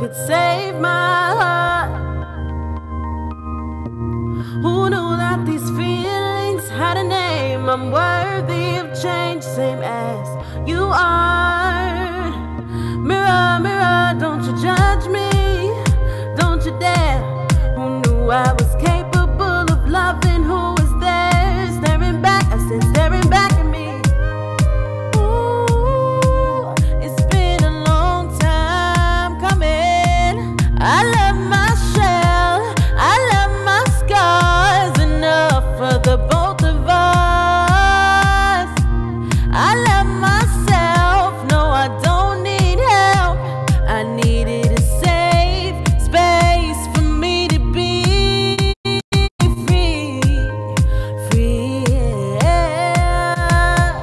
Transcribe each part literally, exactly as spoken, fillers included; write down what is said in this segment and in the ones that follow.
could save my heart. Who knew that these feelings had a name? I'm worthy of change, same as you are. Mirror, mirror, don't you judge me, don't you dare. Who knew I was capable of loving who was there? Staring back, I said staring back at me. Ooh, it's been a long time coming. I love my shell, I love my scars, enough for the both of us. I love myself, no I don't need help. I needed a safe space for me to be free, free, yeah.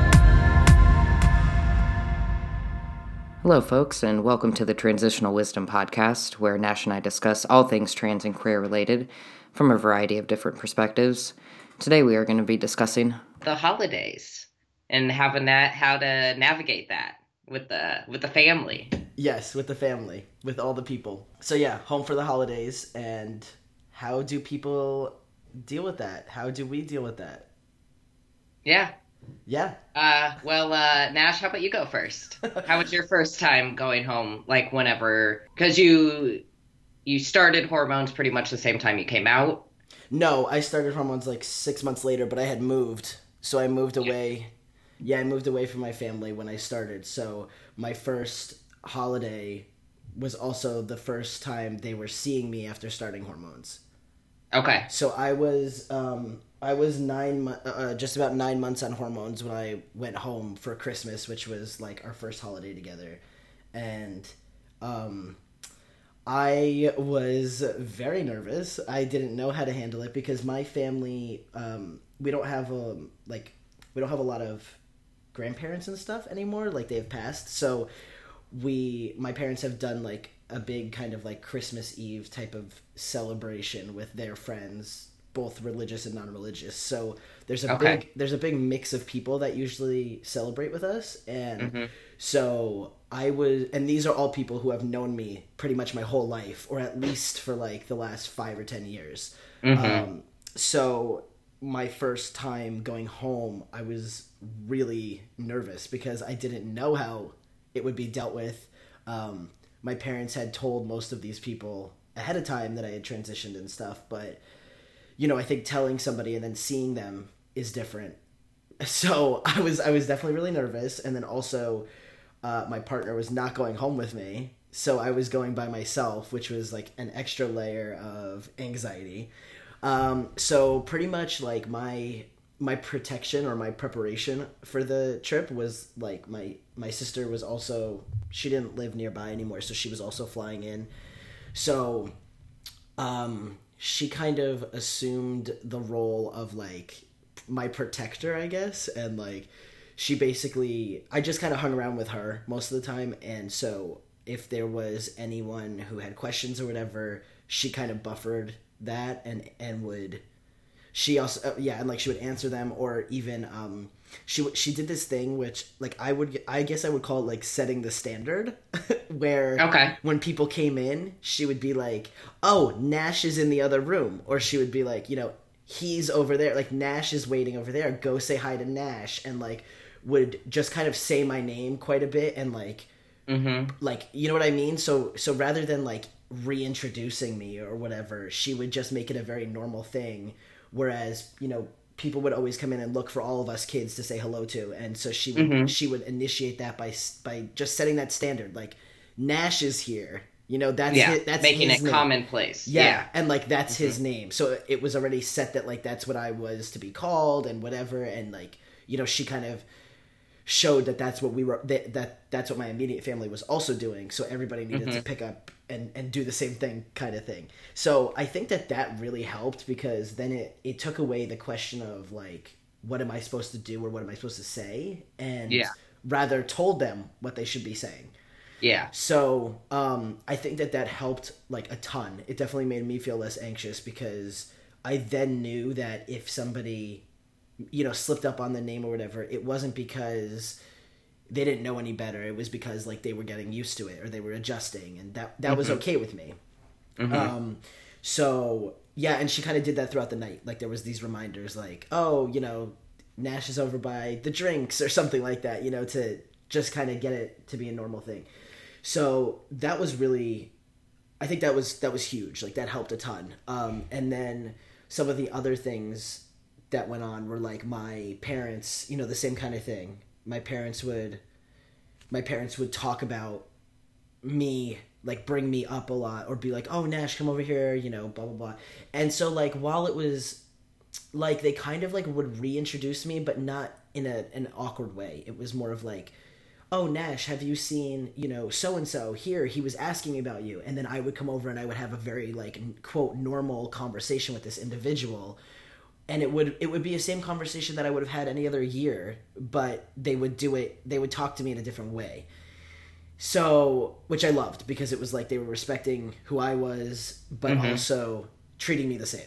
Hello, folks, and welcome to the Transitional Wisdom Podcast, where Nash and I discuss all things trans and queer related from a variety of different perspectives. Today we are going to be discussing the holidays and having that, how to navigate that with the with the family. Yes, with the family, with all the people. So yeah, home for the holidays, and how do people deal with that? How do we deal with that? Yeah. Yeah. Uh, well, uh, Nash, how about you go first? How was your first time going home? Like whenever, because you you started hormones pretty much the same time you came out. No, I started hormones like six months later, but I had moved. So I moved away. Yeah, I moved away from my family when I started. So my first holiday was also the first time they were seeing me after starting hormones. Okay. So I was um, I was nine mo- uh, just about nine months on hormones when I went home for Christmas, which was like our first holiday together, and um, I was very nervous. I didn't know how to handle it because my family um, we don't have a like we don't have a lot of grandparents and stuff anymore. Like they've passed, so we my parents have done like a big kind of like Christmas Eve type of celebration with their friends, both religious and non-religious. So there's a Okay. big there's a big mix of people that usually celebrate with us, and Mhm. so I was, and these are all people who have known me pretty much my whole life, or at least for like the last five or ten years. Mhm. Um, so my first time going home, I was really nervous because I didn't know how it would be dealt with. Um, my parents had told most of these people ahead of time that I had transitioned and stuff, but you know, I think telling somebody and then seeing them is different. So I was I was definitely really nervous, and then also uh, my partner was not going home with me, so I was going by myself, which was like an extra layer of anxiety. Um, so pretty much like my my protection or my preparation for the trip was like my my sister was also, she didn't live nearby anymore, so she was also flying in. So um, she kind of assumed the role of like my protector, I guess, and like she basically, I just kind of hung around with her most of the time, and so if there was anyone who had questions or whatever, she kind of buffered that and and would she also uh, yeah and like she would answer them, or even um she w- she did this thing which like I would I guess I would call it like setting the standard where Okay. when people came in, she would be like, oh, Nash is in the other room, or she would be like, you know, he's over there, like Nash is waiting over there, go say hi to Nash, and like would just kind of say my name quite a bit, and like Mhm. like, you know what I mean? So so rather than like reintroducing me or whatever, she would just make it a very normal thing, whereas, you know, people would always come in and look for all of us kids to say hello to, and so she would Mhm. she would initiate that by by just setting that standard, like Nash is here, you know, that's Yeah. his, that's Making his it name. commonplace. Yeah, Yeah. and like that's his name, so it was already set that like that's what I was to be called and whatever, and like, you know, she kind of showed that that's what we were that, that that's what my immediate family was also doing, so everybody needed Mm-hmm. to pick up and and do the same thing, kind of thing. So I think that that really helped, because then it it took away the question of like, what am I supposed to do or what am I supposed to say, and Yeah. rather told them what they should be saying. Yeah. So um, I think that that helped like a ton. It definitely made me feel less anxious, because I then knew that if somebody, you know, slipped up on the name or whatever, it wasn't because they didn't know any better. It was because like they were getting used to it or they were adjusting, and that that mm-hmm. was okay with me. Mm-hmm. Um, so yeah, and she kind of did that throughout the night. Like there was these reminders, like, oh, you know, Nash is over by the drinks or something like that, you know, to just kind of get it to be a normal thing. So that was really, I think that was that was huge. Like that helped a ton. Um, and then some of the other things that went on were like my parents, you know, the same kind of thing. My parents would, my parents would talk about me, like bring me up a lot, or be like, oh, Nash, come over here, you know, blah, blah, blah. And so like, while it was like, they kind of like would reintroduce me, but not in a, an awkward way. It was more of like, oh, Nash, have you seen, you know, so-and-so here? He was asking about you. And then I would come over and I would have a very like, quote, normal conversation with this individual. And it would, it would be the same conversation that I would have had any other year, but they would do it, they would talk to me in a different way. So, which I loved, because it was like they were respecting who I was, but mm-hmm. also treating me the same.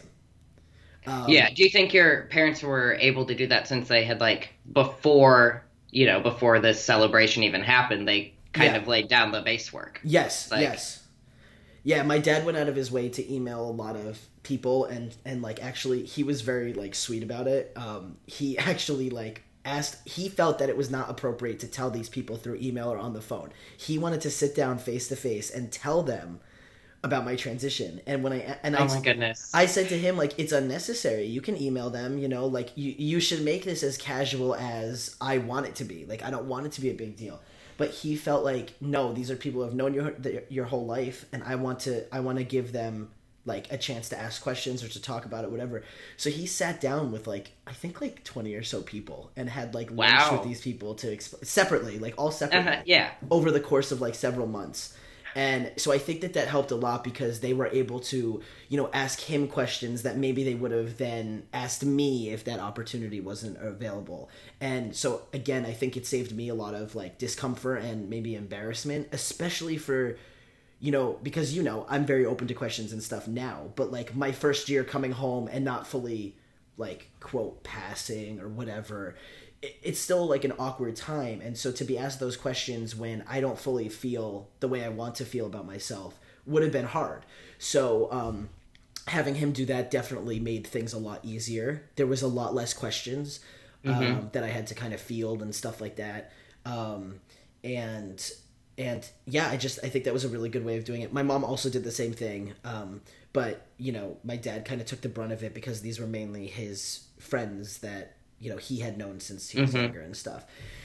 Um, yeah. Do you think your parents were able to do that since they had like before, you know, before this celebration even happened, they kind yeah. of laid down the base work? Yes. Like, yes. Yeah. My dad went out of his way to email a lot of people, and, and like, actually he was very like sweet about it. Um, he actually like asked, he felt that it was not appropriate to tell these people through email or on the phone. He wanted to sit down face to face and tell them about my transition. And when I and oh I, my goodness, I said to him, like, it's unnecessary. You can email them, you know, like you you should make this as casual as I want it to be. Like, I don't want it to be a big deal. But he felt like, no, these are people who have known your your whole life, and I want to I want to give them like a chance to ask questions or to talk about it, whatever. So he sat down with like, I think like twenty or so people, and had like lunch wow. with these people to exp- separately, like all separately, uh-huh, yeah, over the course of like several months. And so I think that that helped a lot, because they were able to, you know, ask him questions that maybe they would have then asked me if that opportunity wasn't available. And so, again, I think it saved me a lot of, like, discomfort and maybe embarrassment, especially for, you know, because, you know, I'm very open to questions and stuff now. But, like, my first year coming home and not fully, like, quote, passing or whatever, it's still like an awkward time. And so to be asked those questions when I don't fully feel the way I want to feel about myself would have been hard. So um, having him do that definitely made things a lot easier. There was a lot less questions um, mm-hmm. that I had to kind of field and stuff like that. Um, and and yeah, I just I think that was a really good way of doing it. My mom also did the same thing. Um, but, you know, my dad kind of took the brunt of it, because these were mainly his friends that, you know, he had known since he was mm-hmm. younger and stuff.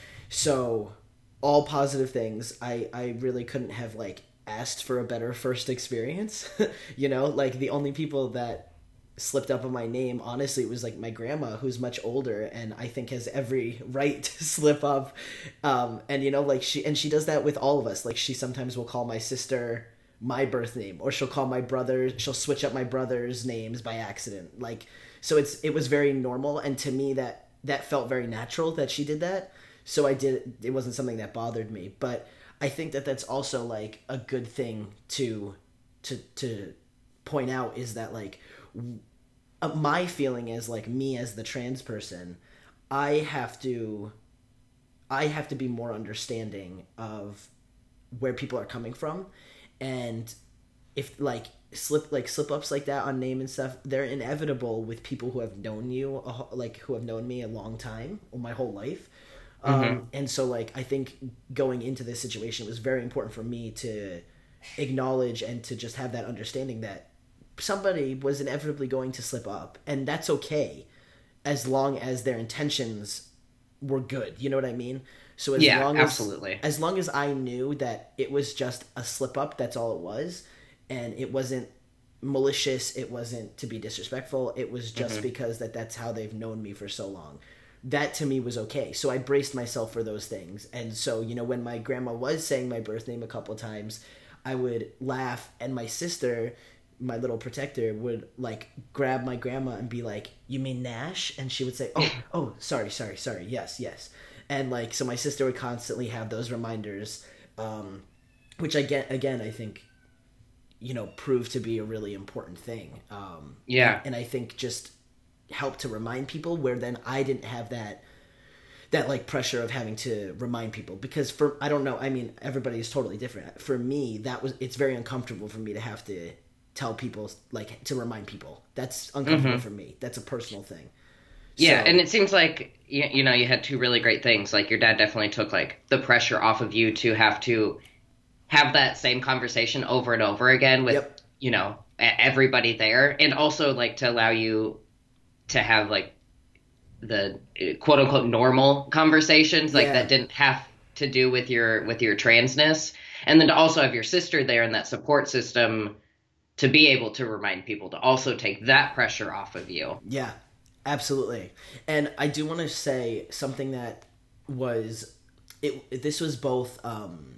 So all positive things. I, I really couldn't have like asked for a better first experience. You know, like the only people that slipped up on my name, honestly, was like my grandma, who's much older and I think has every right to slip up. Um, and you know, like she, and she does that with all of us. Like she sometimes will call my sister my birth name, or she'll call my brother, she'll switch up my brother's names by accident. Like, so it's it was very normal, and to me that that felt very natural that she did that. So I did. It wasn't something that bothered me, but I think that that's also like a good thing to to to point out, is that like uh, my feeling is like, me as the trans person, I have to I have to be more understanding of where people are coming from, and if like. slip like slip ups like that on name and stuff, they're inevitable with people who have known you like who have known me a long time, or my whole life. Mm-hmm. Um and so like I think going into this situation, it was very important for me to acknowledge and to just have that understanding that somebody was inevitably going to slip up, and that's okay as long as their intentions were good, you know what I mean? So as yeah, long as absolutely. as long as I knew that it was just a slip up, that's all it was. And it wasn't malicious. It wasn't to be disrespectful. It was just mm-hmm. because that that's how they've known me for so long. That to me was okay. So I braced myself for those things. And so, you know, when my grandma was saying my birth name a couple of times, I would laugh, and my sister, my little protector, would like grab my grandma and be like, "You mean Nash?" And she would say, "Oh, oh, sorry, sorry, sorry. Yes, yes." And like, so my sister would constantly have those reminders, um, which I get, again, I think, you know, proved to be a really important thing. Um, yeah. And, and I think just helped to remind people, where then I didn't have that, that like pressure of having to remind people, because for I don't know, I mean everybody is totally different. For me, that was it's very uncomfortable for me to have to tell people, like, to remind people. That's uncomfortable mm-hmm. for me. That's a personal thing. Yeah, so, and it seems like you, you know you had two really great things. Like your dad definitely took like the pressure off of you to have to have that same conversation over and over again with yep. you know everybody there, and also like to allow you to have like the quote unquote normal conversations like yeah. that didn't have to do with your with your transness, and then to also have your sister there and that support system to be able to remind people to also take that pressure off of you. Yeah, absolutely. And I do want to say something that was it this was both um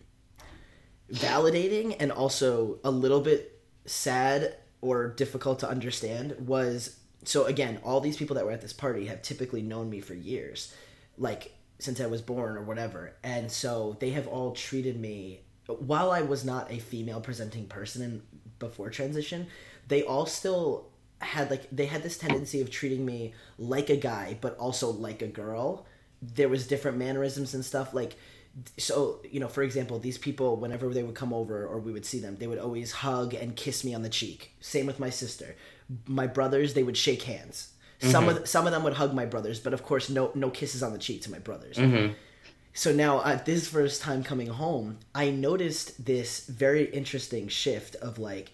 validating and also a little bit sad or difficult to understand. Was so again, all these people that were at this party have typically known me for years, like since I was born or whatever, and so they have all treated me, while I was not a female presenting person in, before transition, they all still had like they had this tendency of treating me like a guy but also like a girl. There was different mannerisms and stuff, like, so, you know, for example, these people, whenever they would come over or we would see them, they would always hug and kiss me on the cheek. Same with my sister. My brothers, they would shake hands. Mm-hmm. Some of some of them would hug my brothers, but of course, no no kisses on the cheek to my brothers. Mm-hmm. So now, at this first time coming home, I noticed this very interesting shift of like,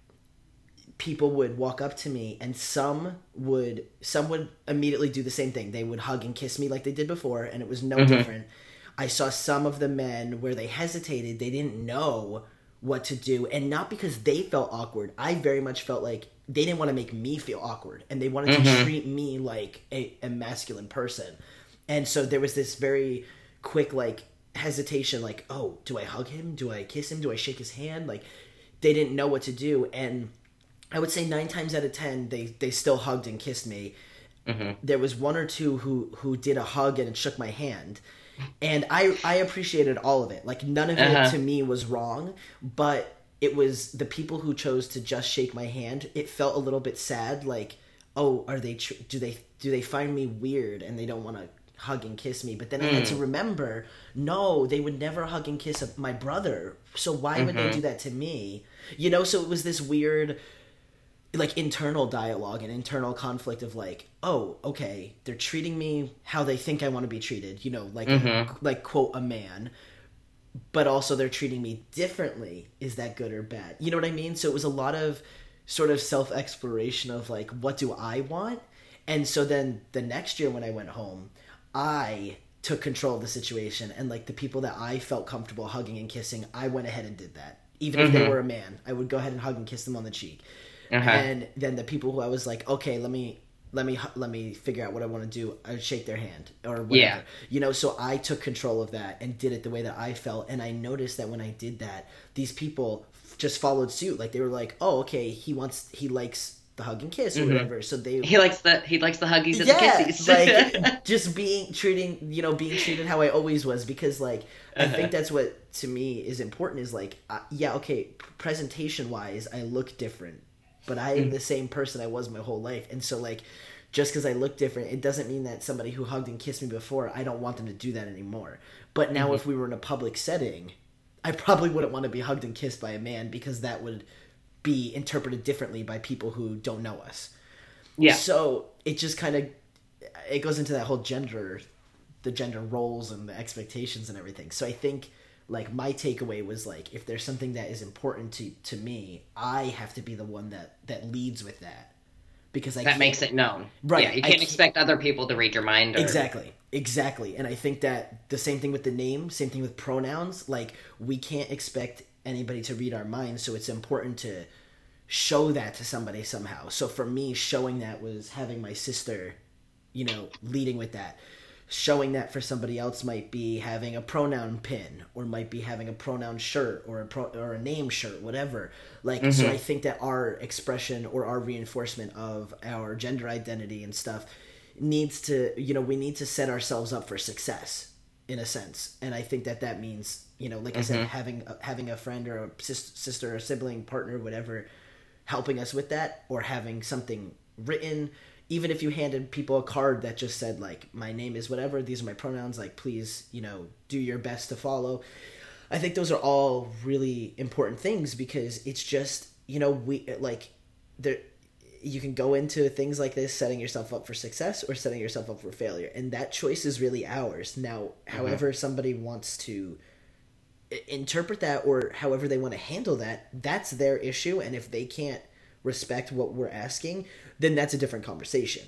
people would walk up to me and some would some would immediately do the same thing. They would hug and kiss me like they did before, and it was no mm-hmm. different. I saw some of the men where they hesitated. They didn't know what to do. And not because they felt awkward. I very much felt like they didn't want to make me feel awkward. And they wanted mm-hmm. to treat me like a, a masculine person. And so there was this very quick, like, hesitation. Like, oh, do I hug him? Do I kiss him? Do I shake his hand? Like, they didn't know what to do. And I would say nine times out of ten, they, they still hugged and kissed me. Mm-hmm. There was one or two who, who did a hug and shook my hand. And I, I appreciated all of it. Like, none of it uh-huh. to me was wrong, but it was the people who chose to just shake my hand. It felt a little bit sad. Like, oh, are they, tr- do they, do they find me weird and they don't want to hug and kiss me? But then mm. I had to remember, no, they would never hug and kiss a, my brother. So why mm-hmm. would they do that to me? You know, so it was this weird, like, internal dialogue and internal conflict of like, oh, okay, they're treating me how they think I want to be treated, you know, like, mm-hmm. like, quote, a man, but also they're treating me differently. Is that good or bad? You know what I mean? So it was a lot of sort of self-exploration of like, what do I want? And so then the next year when I went home, I took control of the situation, and like the people that I felt comfortable hugging and kissing, I went ahead and did that. Even mm-hmm. if they were a man, I would go ahead and hug and kiss them on the cheek. Uh-huh. And then the people who I was like, okay, let me let me let me figure out what I want to do, I would shake their hand or whatever. Yeah. You know, so I took control of that and did it the way that I felt. And I noticed that when I did that, these people just followed suit. Like, they were like, oh, okay, he wants he likes the hug and kiss or mm-hmm. whatever. So they he likes the he likes the huggies and yeah, the kissies. Like, just being treating you know being treated how I always was, because like I uh-huh. think that's what to me is important. Is like uh, yeah, okay, presentation wise, I look different. But I am the same person I was my whole life. And so, like, just because I look different, it doesn't mean that somebody who hugged and kissed me before, I don't want them to do that anymore. But now mm-hmm. if we were in a public setting, I probably wouldn't want to be hugged and kissed by a man, because that would be interpreted differently by people who don't know us. Yeah. So it just kind of, it goes into that whole gender, the gender roles and the expectations and everything. So I think, like, my takeaway was, like, if there's something that is important to, to me, I have to be the one that, that leads with that. Because I That can't, makes it known. Right. Yeah, you can't, can't expect other people to read your mind. Or... Exactly. Exactly. And I think that the same thing with the name, same thing with pronouns. Like, we can't expect anybody to read our minds, so it's important to show that to somebody somehow. So for me, showing that was having my sister, you know, leading with that. Showing that for somebody else might be having a pronoun pin, or might be having a pronoun shirt, or a pro, or a name shirt, whatever. Like, mm-hmm. so I think that our expression or our reinforcement of our gender identity and stuff needs to, you know, we need to set ourselves up for success in a sense. And I think that that means, you know, like mm-hmm. I said, having a, having a friend or a sis, sister or sibling, partner, whatever, helping us with that, or having something written. even if you handed people a card that just said like, my name is whatever, these are my pronouns, like, please, you know, do your best to follow. I think those are all really important things, because it's just, you know, we like there, you can go into things like this setting yourself up for success or setting yourself up for failure, and that choice is really ours. Now, mm-hmm. however somebody wants to interpret that, or however they want to handle that, that's their issue. And if they can't respect what we're asking, then that's a different conversation.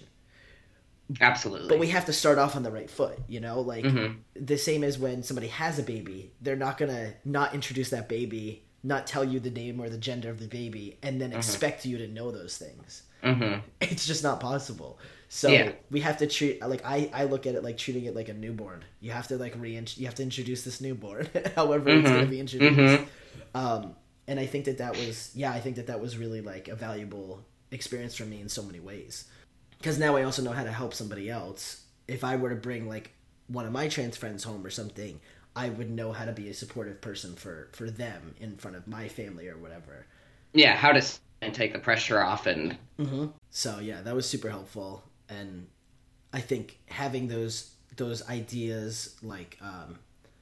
Absolutely. But we have to start off on the right foot, you know, like mm-hmm. the same as when somebody has a baby, they're not going to not introduce that baby, not tell you the name or the gender of the baby, and then mm-hmm. expect you to know those things. Mm-hmm. It's just not possible. So yeah. we have to treat, like, I, I look at it like treating it like a newborn. You have to like re you have to introduce this newborn, however mm-hmm. it's going to be introduced. Mm-hmm. Um, and I think that that was, yeah, I think that that was really like a valuable experience for me in so many ways. Because now I also know how to help somebody else. If I were to bring like one of my trans friends home or something, I would know how to be a supportive person for, for them in front of my family or whatever. Yeah, how to and take the pressure off. And mm-hmm. So yeah, that was super helpful. And I think having those those ideas like um,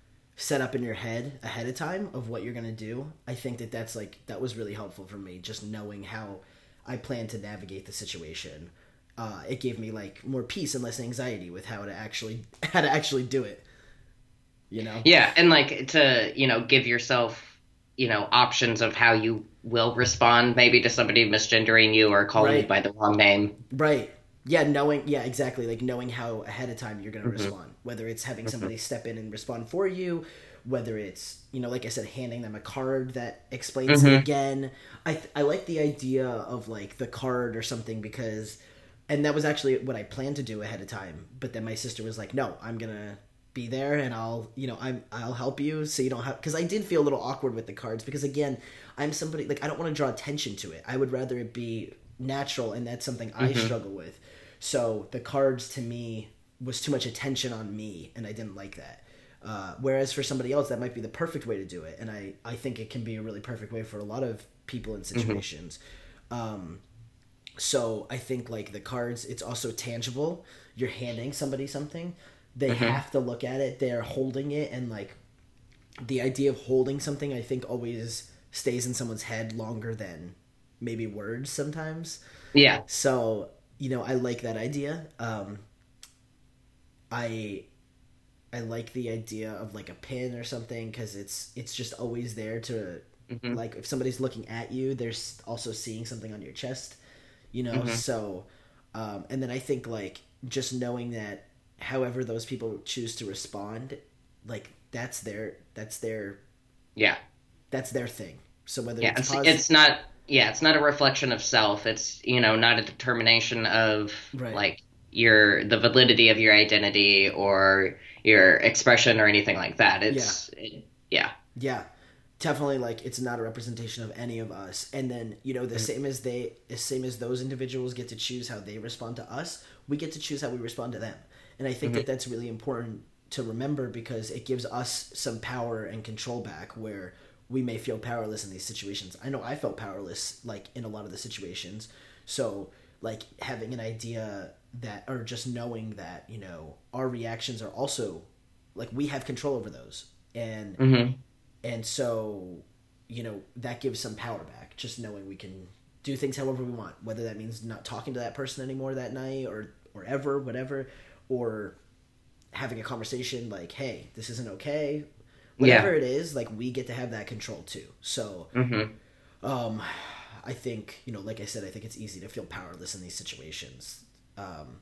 set up in your head ahead of time of what you're gonna do, I think that that's like that was really helpful for me. Just knowing how I plan to navigate the situation, uh, it gave me like more peace and less anxiety with how to actually how to actually do it. You know? Yeah, and like to you know give yourself you know options of how you will respond, maybe to somebody misgendering you or calling right. you by the wrong name. Right. Yeah, knowing, yeah, exactly. Like knowing how ahead of time you're going to mm-hmm. respond, whether it's having somebody mm-hmm. step in and respond for you, whether it's, you know, like I said, handing them a card that explains mm-hmm. it again. I, I like the idea of like the card or something because, and that was actually what I planned to do ahead of time. But then my sister was like, no, I'm going to be there and I'll, you know, I'm, I'll help you. So you don't have, cause I did feel a little awkward with the cards because again, I'm somebody like, I don't want to draw attention to it. I would rather it be natural. And that's something mm-hmm. I struggle with. So the cards to me was too much attention on me, and I didn't like that. Uh, whereas for somebody else, that might be the perfect way to do it, and I, I think it can be a really perfect way for a lot of people in situations. Mm-hmm. Um, so I think like the cards, it's also tangible. You're handing somebody something. They mm-hmm. have to look at it. They're holding it, and like the idea of holding something, I think always stays in someone's head longer than maybe words sometimes. Yeah. So... You know, I like that idea. Um, I I like the idea of like a pin or something because it's it's just always there to mm-hmm. like if somebody's looking at you, they're also seeing something on your chest. You know, mm-hmm. so um, and then I think like just knowing that however those people choose to respond, like that's their that's their yeah that's their thing. So whether yeah, it's, it's, positive, it's not. Yeah, it's not a reflection of self. It's, you know, not a determination of, right. like, your the validity of your identity or your expression or anything like that. It's, yeah. It, yeah. Yeah, definitely, like, it's not a representation of any of us. And then, you know, the mm-hmm. same as they, the same as those individuals get to choose how they respond to us, we get to choose how we respond to them. And I think mm-hmm. that that's really important to remember because it gives us some power and control back where we may feel powerless in these situations. I know I felt powerless, like, in a lot of the situations. So, like, having an idea that, or just knowing that, you know, our reactions are also, like, we have control over those. And, mm-hmm. and so, you know, that gives some power back, just knowing we can do things however we want, whether that means not talking to that person anymore that night or, or ever, whatever, or having a conversation like, hey, this isn't okay. Whatever yeah. it is, like, we get to have that control too. So, mm-hmm. um, I think, you know, like I said, I think it's easy to feel powerless in these situations. Um,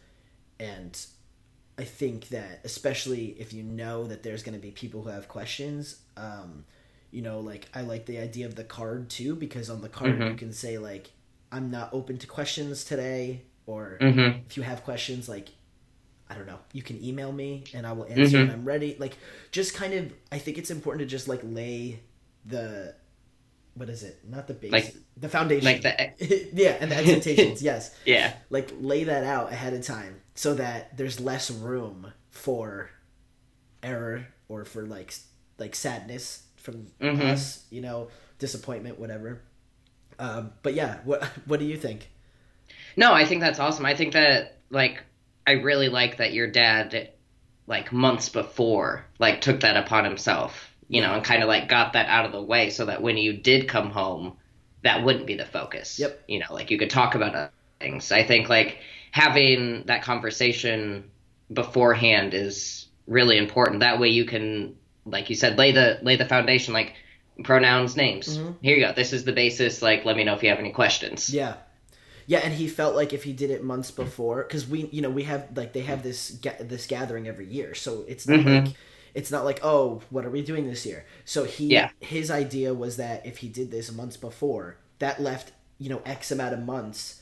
and I think that especially if you know that there's going to be people who have questions, um, you know, like, I like the idea of the card too, because on the card mm-hmm. you can say, like, I'm not open to questions today, or mm-hmm. if you have questions, like, I don't know, you can email me and I will answer mm-hmm. when I'm ready. Like, just kind of, I think it's important to just, like, lay the, what is it? Not the base, like, the foundation. Like the... yeah, and the expectations, yes. Yeah. Like, lay that out ahead of time so that there's less room for error or for, like, like sadness from mm-hmm. us, you know, disappointment, whatever. Um, but yeah, what what do you think? No, I think that's awesome. I think that like I really like that your dad like months before like took that upon himself, you know, Yeah. and kind of like got that out of the way so that when you did come home, that wouldn't be the focus. Yep. You know, like you could talk about other things. I think like having that conversation beforehand is really important. That way you can, like you said, lay the lay the foundation, like pronouns, names. Mm-hmm. Here you go. This is the basis. Like, let me know if you have any questions. Yeah. Yeah, and he felt like if he did it months before, because we, you know, we have like they have this ga- this gathering every year, so it's not Mhm. like it's not like oh, what are we doing this year? So he, Yeah. his idea was that if he did this months before, that left you know X amount of months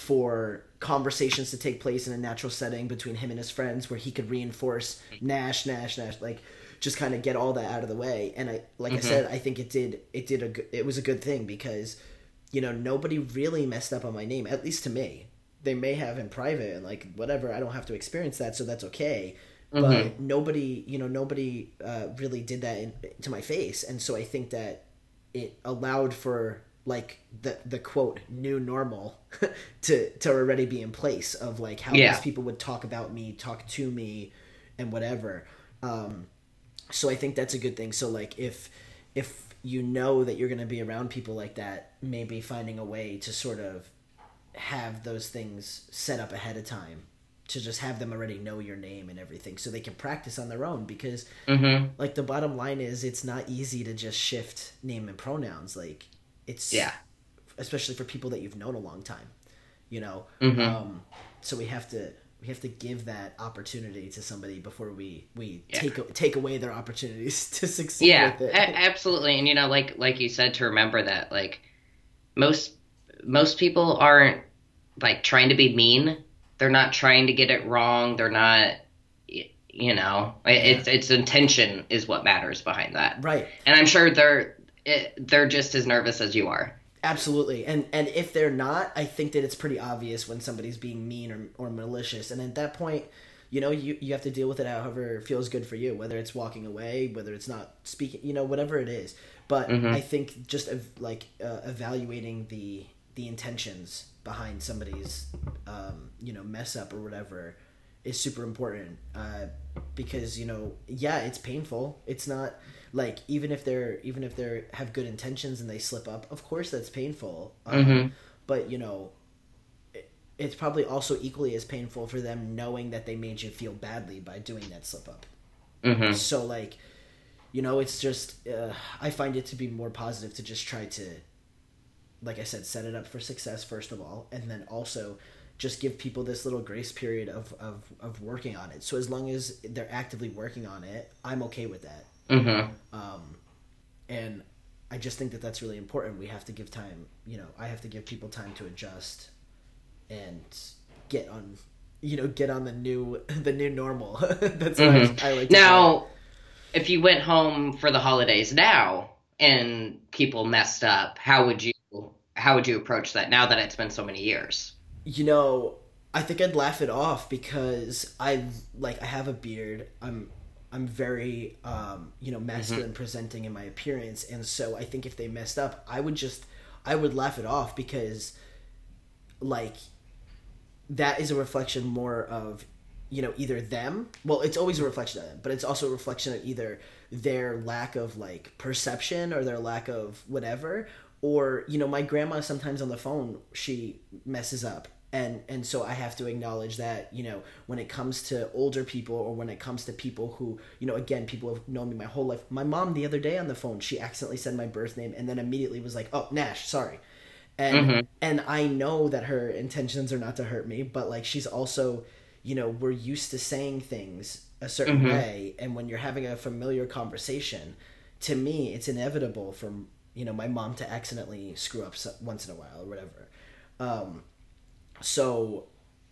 for conversations to take place in a natural setting between him and his friends, where he could reinforce Nash, Nash, Nash, like just kind of get all that out of the way. And I, like I said, I think it did it did a good, it was a good thing because. You know, nobody really messed up on my name, at least to me. They may have in private and like whatever. I don't have to experience that, so that's okay. But Mm-hmm. nobody, you know, nobody uh, really did that in, to my face, and so I think that it allowed for like the the quote new normal to to already be in place of like how Yeah. these people would talk about me, talk to me, and whatever. Um, so I think that's a good thing. So like if if you know that you're going to be around people like that, maybe finding a way to sort of have those things set up ahead of time to just have them already know your name and everything so they can practice on their own because Mm-hmm. like the bottom line is it's not easy to just shift name and pronouns. Like it's Yeah. especially for people that you've known a long time, you know? Mhm. Um, so we have to, we have to give that opportunity to somebody before we, we Yeah. take, take away their opportunities to succeed Yeah, with it. a- absolutely. And you know, like like you said, to remember that like most most people aren't like trying to be mean. They're not trying to get it wrong. They're not, y- you know, it- it's it's intention is what matters behind that. Right. And I'm sure they're it, they're just as nervous as you are. Absolutely. And and if they're not, I think that it's pretty obvious when somebody's being mean or, or malicious. And at that point, you know, you, you have to deal with it however feels good for you, whether it's walking away, whether it's not speaking, you know, whatever it is. But Mhm. I think just ev- like uh, evaluating the the intentions behind somebody's, um, you know, mess up or whatever is super important uh, because, you know, yeah, it's painful. It's not like even if they're even if they have good intentions and they slip up, of course that's painful. Um, Mhm. But you know, it, it's probably also equally as painful for them knowing that they made you feel badly by doing that slip up. Hmm. So like, you know, it's just uh, I find it to be more positive to just try to, like I said, set it up for success first of all, and then also just give people this little grace period of, of, of working on it. So as long as they're actively working on it, I'm okay with that. Hmm. Um, and I just think that that's really important. We have to give time, you know, I have to give people time to adjust and get on, you know, get on the new, the new normal. That's what Mhm. I, I like to call Now, if you went home for the holidays now and people messed up, how would you how would you approach that now that it's been so many years? it. You know, I think I'd laugh it off because I like, I have a beard. I'm, I'm very, um, you know, masculine presenting in my appearance. And so I think if they messed up, I would just, I would laugh it off because like that is a reflection more of, you know, either them, well, it's always a reflection of them, but it's also a reflection of either their lack of like perception or their lack of whatever, or, you know, my grandma sometimes on the phone, she messes up. And, and so I have to acknowledge that, you know, when it comes to older people or when it comes to people who, you know, again, people have known me my whole life. My mom the other day on the phone, she accidentally said my birth name and then immediately was like, oh, Nash, sorry. And Mhm. and I know that her intentions are not to hurt me, but like she's also, you know, we're used to saying things a certain Mhm. way, and when you're having a familiar conversation, to me, it's inevitable for, you know, my mom to accidentally screw up so- once in a while or whatever. Um, so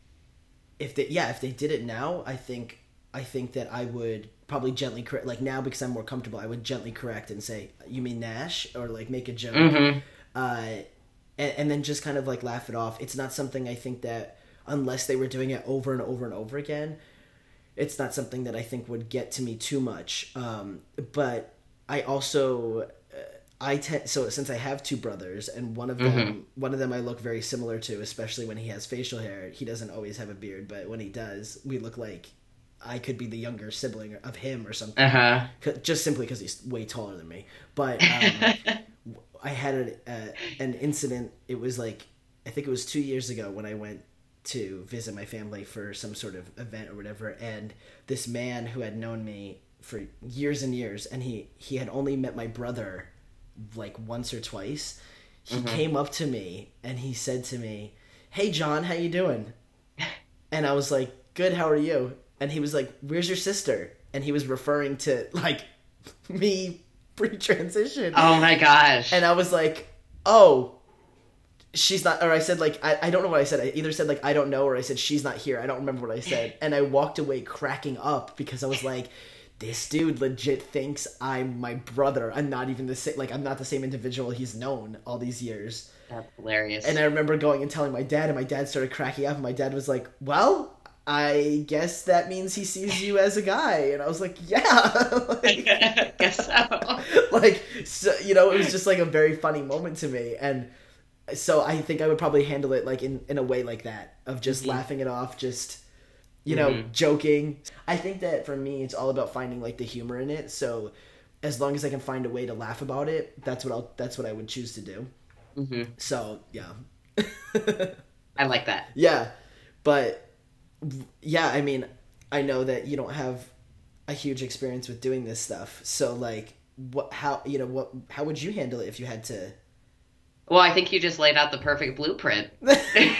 if they, yeah, if they did it now, I think I think that I would probably gently correct, like now because I'm more comfortable, I would gently correct and say, "You mean Nash?" or like make a joke. Mhm. Uh, and, and then just kind of like laugh it off. It's not something I think that unless they were doing it over and over and over again, it's not something that I think would get to me too much. Um, but I also, uh, I tend so since I have two brothers and one of them Mm-hmm. one of them I look very similar to, especially when he has facial hair. He doesn't always have a beard, but when he does, we look like I could be the younger sibling of him or something. Uh-huh. C- Just simply because he's way taller than me. But um, I had a, uh, an incident. It was like I think it was two years ago when I went to visit my family for some sort of event or whatever, and this man who had known me for years and years, and he he had only met my brother like once or twice. He Mm-hmm. came up to me and he said to me, "Hey John, how you doing?" And I was like, "Good, how are you?" And he was like, "Where's your sister?" And he was referring to like me pre-transition. Oh my gosh. And I was like, "Oh, she's not," or I said like, I, I don't know what I said. I either said like, "I don't know," or I said, "She's not here." I don't remember what I said. And I walked away cracking up because I was like, this dude legit thinks I'm my brother. I'm not even the same, like, I'm not the same individual he's known all these years. That's hilarious. And I remember going and telling my dad, and my dad started cracking up, and my dad was like, "Well, I guess that means he sees you as a guy." And I was like, "Yeah." like, I guess so. like, so, you know, it was just like a very funny moment to me. And so I think I would probably handle it like in, in a way like that, of just Mm-hmm. laughing it off, just, you know, Mhm. joking. I think that for me, it's all about finding like the humor in it. So as long as I can find a way to laugh about it, that's what I'll, that's what I would choose to do. Hmm. So yeah. I like that. Yeah. But yeah, I mean, I know that you don't have a huge experience with doing this stuff. So like, what, how, you know, what, how would you handle it if you had to? Well, I think you just laid out the perfect blueprint, to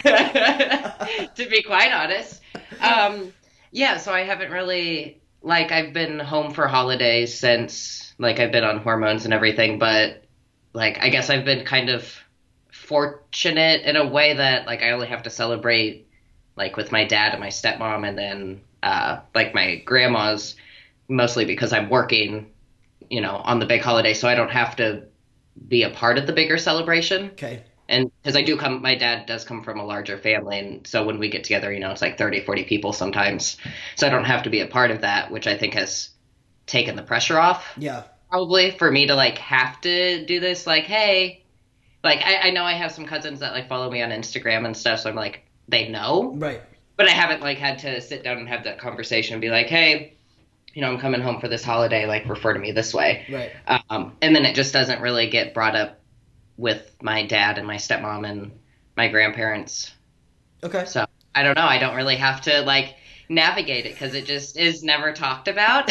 be quite honest. Um, yeah, so I haven't really, like, I've been home for holidays since, like, I've been on hormones and everything, but, like, I guess I've been kind of fortunate in a way that, like, I only have to celebrate, like, with my dad and my stepmom and then, uh, like, my grandma's, mostly because I'm working, you know, on the big holiday, so I don't have to be a part of the bigger celebration. Okay. And because I do come, my dad does come from a larger family. And so when we get together, you know, it's like thirty, forty people sometimes. So I don't have to be a part of that, which I think has taken the pressure off. Yeah. Probably for me to like have to do this, like, hey, like, I, I know I have some cousins that like follow me on Instagram and stuff. So I'm like, they know. Right. But I haven't like had to sit down and have that conversation and be like, hey, you know, I'm coming home for this holiday, like refer to me this way. Right. Um, and then it just doesn't really get brought up with my dad and my stepmom and my grandparents. Okay. So I don't know. I don't really have to like navigate it because it just is never talked about.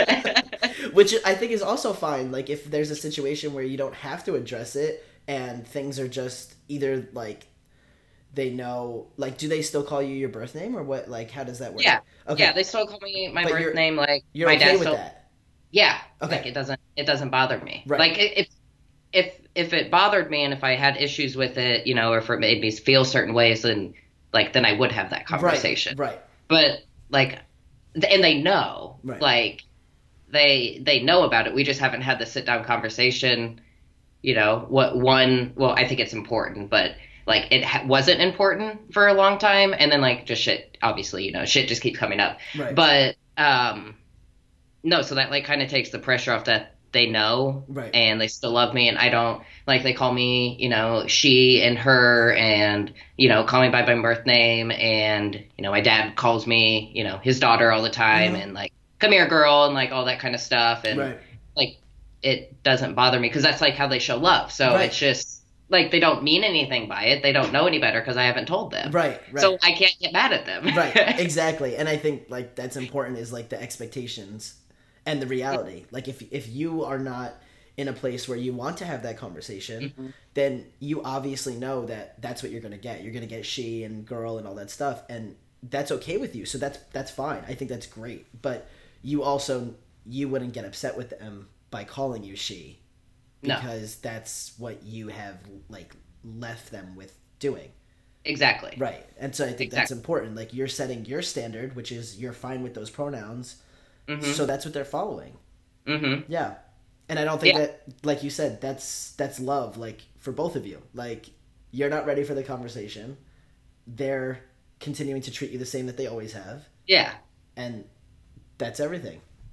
Which I think is also fine. Like if there's a situation where you don't have to address it and things are just either like they know, like, do they still call you your birth name or what? Like, how does that work? Yeah. Okay. Yeah. They still call me my But birth you're- name. Like You're my okay dad with still. that. Yeah. Okay. Like it doesn't. It doesn't bother me. Right. Like it, if if if it bothered me and if I had issues with it, you know, or if it made me feel certain ways, then like then I would have that conversation. Right. Right. But like, th- and they know, Right. like they they know about it. We just haven't had the sit down conversation. You know, what one? Well, I think it's important, but like it ha- wasn't important for a long time, and then like just shit. Obviously, you know, shit just keeps coming up. Right. But um, no, so that like kind of takes the pressure off that they know, Right. and they still love me, and I don't like they call me, you know, she and her, and you know, call me by my birth name, and you know, my dad calls me, you know, his daughter all the time, Mhm. and like, come here, girl, and like all that kind of stuff, and Right. like it doesn't bother me because that's like how they show love. So Right. it's just like they don't mean anything by it. They don't know any better because I haven't told them. Right. Right. So I can't get mad at them. Right. Exactly. And I think like that's important is like the expectations and the reality. Like if if you are not in a place where you want to have that conversation, Mm-hmm. then you obviously know that that's what you're going to get. You're going to get she and girl and all that stuff, and that's okay with you. So that's that's fine. I think that's great. But you also you wouldn't get upset with them by calling you she, No. because that's what you have like left them with doing. Exactly. Right. And so I think that's Exactly. important. Like you're setting your standard, which is you're fine with those pronouns. Mm-hmm. So that's what they're following. Mm-hmm. Yeah. And I don't think Yeah. that, like you said, that's that's love, like for both of you. Like you're not ready for the conversation. They're continuing to treat you the same that they always have. Yeah. And that's everything.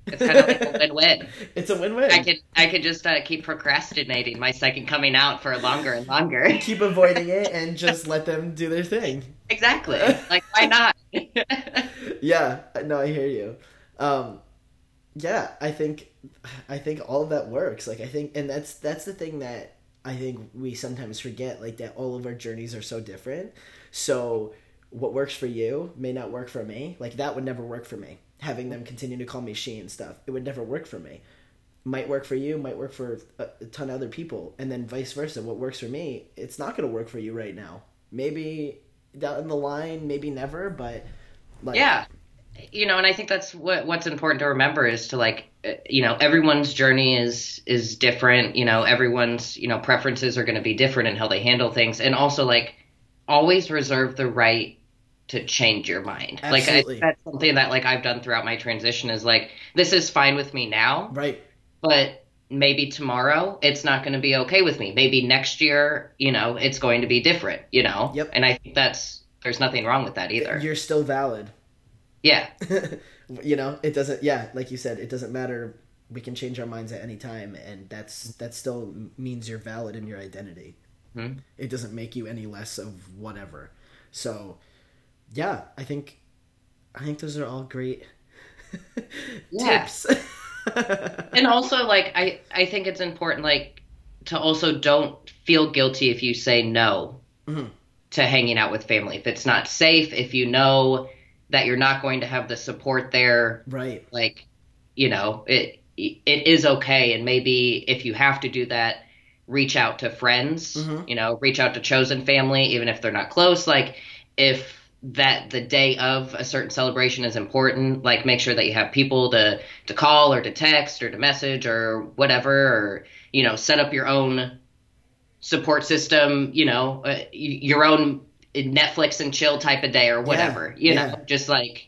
It's kind of like a win-win. It's a win-win. I could I could just uh, keep procrastinating my second coming out for longer and longer. Keep avoiding it and just let them do their thing. Exactly. Like, why not? Yeah, no, I hear you. Um, yeah, I think I think all of that works. Like, I think, and that's that's the thing that I think we sometimes forget, like, that all of our journeys are so different. So what works for you may not work for me. Like, that would never work for me. Having them continue to call me she and stuff, it would never work for me. Might work for you, might work for a, a ton of other people, and then vice versa. What works for me, it's not going to work for you right now. Maybe down the line, maybe never, but like, yeah. You know, and I think that's what what's important to remember is to, like, you know, everyone's journey is is different. You know, everyone's, you know, preferences are going to be different in how they handle things, and also, like, always reserve the right to change your mind. Absolutely. Like, I, that's something that, like, I've done throughout my transition is, like, this is fine with me now, right? But maybe tomorrow it's not going to be okay with me. Maybe next year, you know, it's going to be different. You know, Yep. And I think that's there's nothing wrong with that either. You're still valid. Yeah. You know, it doesn't, yeah, like you said, it doesn't matter. We can change our minds at any time, and that's that still means you're valid in your identity. Mm-hmm. It doesn't make you any less of whatever. So, yeah, I think I think those are all great Yeah. tips. And also, like, I, I think it's important, like, to also don't feel guilty if you say no Mhm. to hanging out with family. If it's not safe, if you know that you're not going to have the support there, Right. like, you know, it it is okay. And maybe if you have to do that, reach out to friends, Mhm. you know, reach out to chosen family, even if they're not close. Like, if that the day of a certain celebration is important, like, make sure that you have people to to call or to text or to message or whatever, or, you know, set up your own support system, you know, uh, your own Netflix and chill type of day or whatever, Yeah, you yeah. know, just like,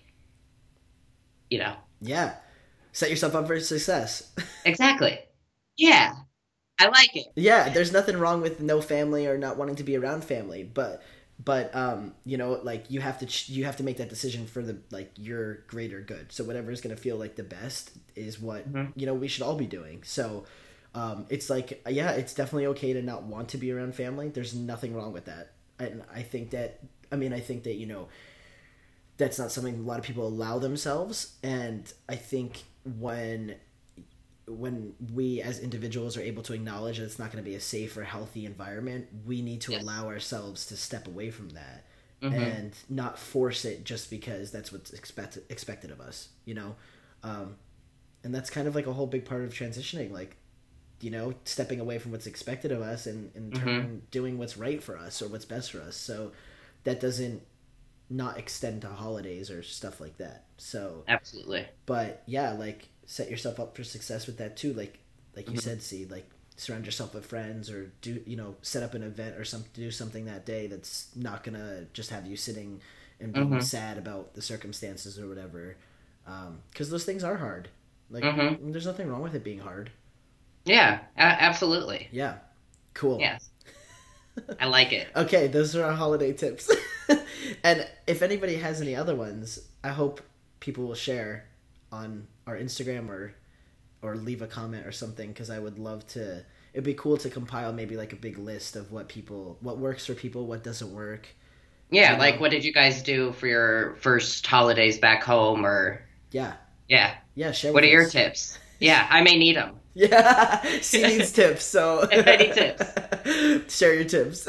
you know. Yeah. Set yourself up for success. Exactly. Yeah. I like it. Yeah, there's nothing wrong with no family or not wanting to be around family, but but um you know, like, you have to ch- you have to make that decision for the, like, your greater good. So whatever is going to feel like the best is what Mhm. you know we should all be doing. So um it's like, yeah, it's definitely okay to not want to be around family. There's nothing wrong with that. And I think that I mean I think that, you know, that's not something a lot of people allow themselves, and I think when when we as individuals are able to acknowledge that it's not going to be a safe or healthy environment, we need to Yes. allow ourselves to step away from that Mhm. and not force it just because that's what's expect- expected of us, you know? Um, and that's kind of like a whole big part of transitioning, like, you know, stepping away from what's expected of us and in turn doing what's right for us or what's best for us. So that doesn't not extend to holidays or stuff like that. So Absolutely. but yeah, like, set yourself up for success with that too. Like, like you said, see, like, surround yourself with friends, or do, you know, set up an event or some do something that day that's not gonna just have you sitting and being Mhm. sad about the circumstances or whatever. Um, because those things are hard. Like, Mhm. there's nothing wrong with it being hard. Yeah, a- absolutely. Yeah, cool. Yes. I like it. Okay, those are our holiday tips. And if anybody has any other ones, I hope people will share on our Instagram or or leave a comment or something, because I would love to. It'd be cool to compile maybe like a big list of what people, what works for people, what doesn't work. Yeah, You like, know? what did you guys do for your first holidays back home? Or, Yeah, yeah. yeah. Share. What with are your us. tips? Yeah, I may need them. Yeah, she needs tips. So I need tips. Share your tips.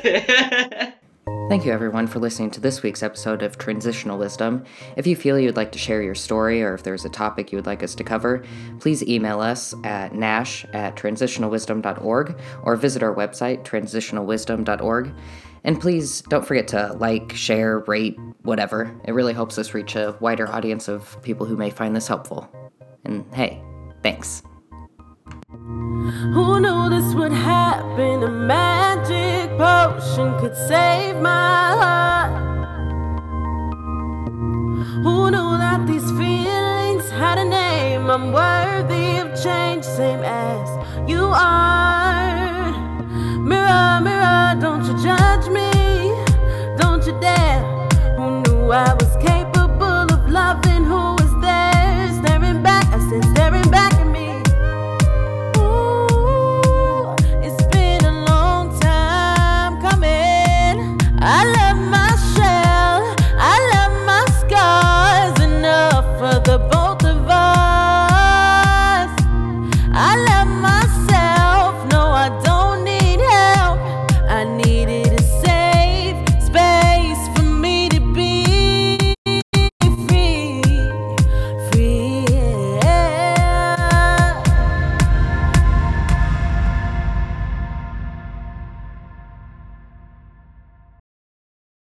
Thank you, everyone, for listening to this week's episode of Transitional Wisdom. If you feel you'd like to share your story, or if there's a topic you would like us to cover, please email us at nash at transitional wisdom dot org or visit our website, transitional wisdom dot org. And please don't forget to like, share, rate, whatever. It really helps us reach a wider audience of people who may find this helpful. And hey, thanks. Who knew this would happen? A magic potion could save my heart. Who knew that these feelings had a name? I'm worth